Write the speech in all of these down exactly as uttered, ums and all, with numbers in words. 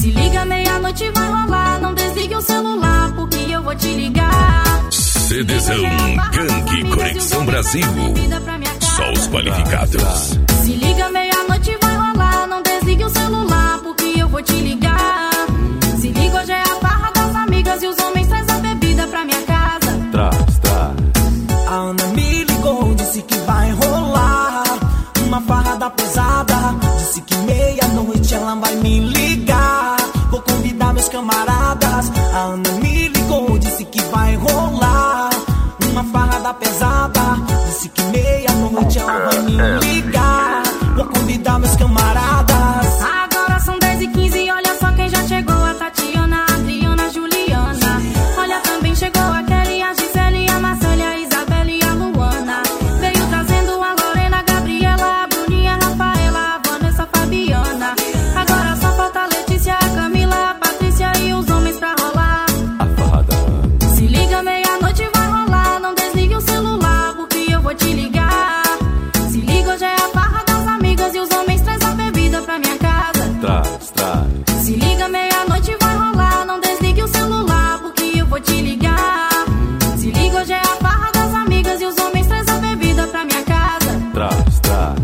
Se liga, meia-noite vai rolar, não desligue o celular, porque eu vou te ligar. CDzão Gangue Conexão Brasil. Só os qualificados. Se liga, meia-noite vai rolar, não desligue o celular, porque eu vou te ligar. Se liga, hoje é a farra das amigas e os homens traz a bebida pra minha casa. Traz, traz. A Ana me ligou, disse que vai rolar uma farra da pesada. Disse que meia-noite ela vai me ligar. Vou convidar meus camaradas. A Ana me ligou, disse que vai rolar uma farra da pesada. Disse que meia-noite ela vai me ligar. Vou convidar meus camaradas. Agora são dez e quinze, olha só quem já chegou. A Tatiana, a Adriana, a Juliana. Olha, também chegou a Kelly, a Gisele, a Marcélia, a Isabelle e a Luana. Veio trazendo a Lorena, a Gabriela, a Bruninha, a Rafaela, a Vanessa, a Fabiana. Agora só falta a Letícia, a Camila, a Patrícia e os homens pra rolar. A farra da Ana. Se liga, meia-noite vai rolar, não desligue o celular, porque eu vou te ligar. Se liga, hoje é a farra das amigas e os homens traz a bebida pra minha casa. Traz, traz. Se liga, meia-noite vai rolar, não desligue o celular, porque eu vou te ligar. Se liga, hoje é a farra das amigas e os homens traz a bebida pra minha casa. Traz, traz.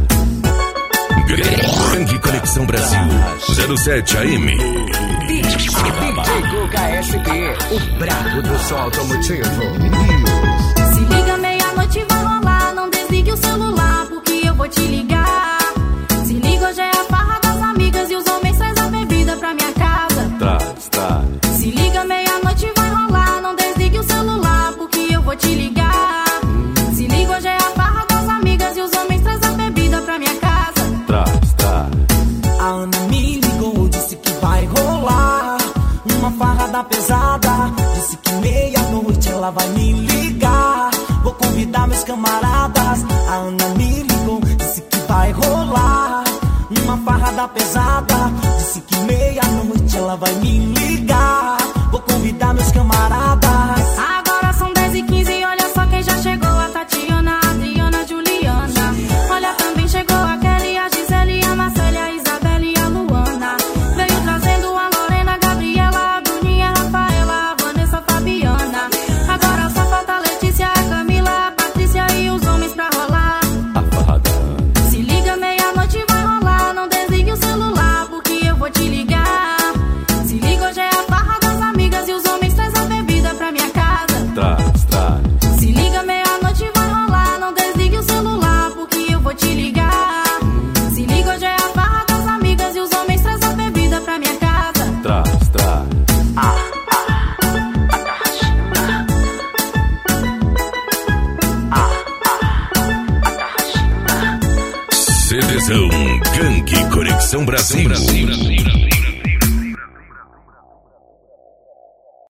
Gangue Conexão Brasil zero sete A M. D J Guga S P, o brabo do som automotivo. Se liga, meia-noite vai rolar, não desligue o celular, porque eu vou te ligar. Se liga, hoje é a farra das amigas e os homens traz a bebida pra minha casa. Traz, traz. Se liga, meia-noite vai rolar, não desligue o celular, porque eu vou te ligar. Se liga, hoje é a farra das amigas e os homens traz a bebida pra minha casa. Traz, traz. A Ana me ligou, disse que vai rolar uma farra da pesada. Disse que meia-noite ela vai me ligar. Vou convidar meus camaradas. A Ana me ligou, disse que vai rolar uma farra da pesada. Disse que meia-noite ela vai me ligar. Vou convidar meus camaradas. Agora são dez e quinze, olha só quem já chegou. A Tatiana, a Adriana, a Juliana. Olha, também chegou a Kelly, a Gisele, a Marcélia, a Isabelle e a Luana. Veio trazendo a Lorena, a Gabriela, a Bruninha, a Rafaela, a Vanessa, a Fabiana. Agora só falta a Letícia, a Camila, a Patrícia e os homens pra rolar. A farra da Ana. Se liga, meia-noite vai rolar, não desligue o celular, porque eu vou te ligar. Se liga, hoje é a farra das amigas e os homens traz a bebida pra minha casa. Traz, traz. Se liga, meia-noite vai rolar, não desligue o celular, porque eu vou te ligar. Se liga, hoje é a farra das amigas e os homens traz a bebida pra minha casa. Traz, traz. CDzão Gangue Conexão Brasil.